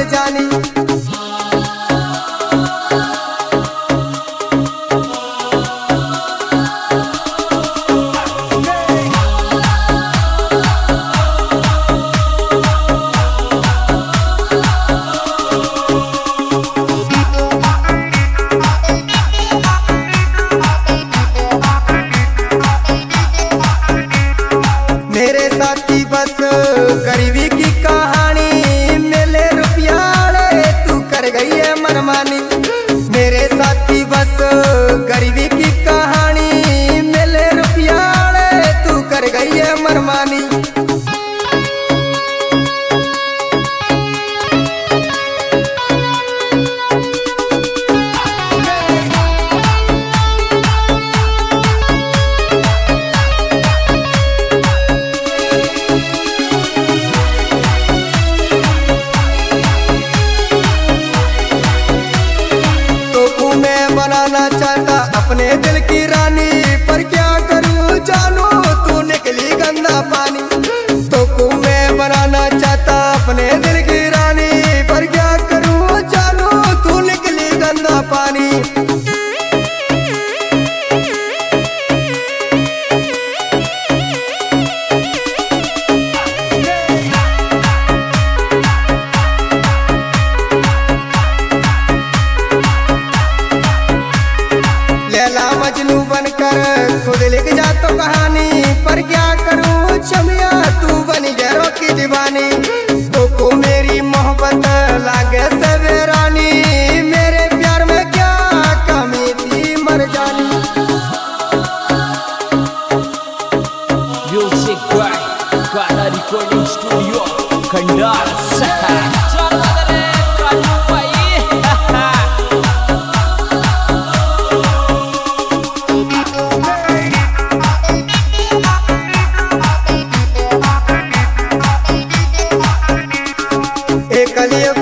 जानी। मेरे साथी बस गरीबी की कहानी, मिले रुपया तू कर गई है मनमानी। मेरे साथी बस गरीबी की कहानी, मिले रुपया तू कर गई है मनमानी। बनाना चाहता अपने दिल की रानी, पर क्या करूं जानू तू निकली गंदा पानी। तो को मैं बनाना चाहता अपने दिल की रानी, पर क्या करूं जानू तू निकली गंदा पानी। लैला मजनू बनकर खुद लिख जा तो कहानी, पर क्या करूं चमिया तू बनी गैरों की दीवानी। तो को मेरी मोहब्बत लागे सवेरानी, मेरे प्यार में क्या कमी थी मर जानी। Music by Kala Recording Studio Kandal Kaliyuga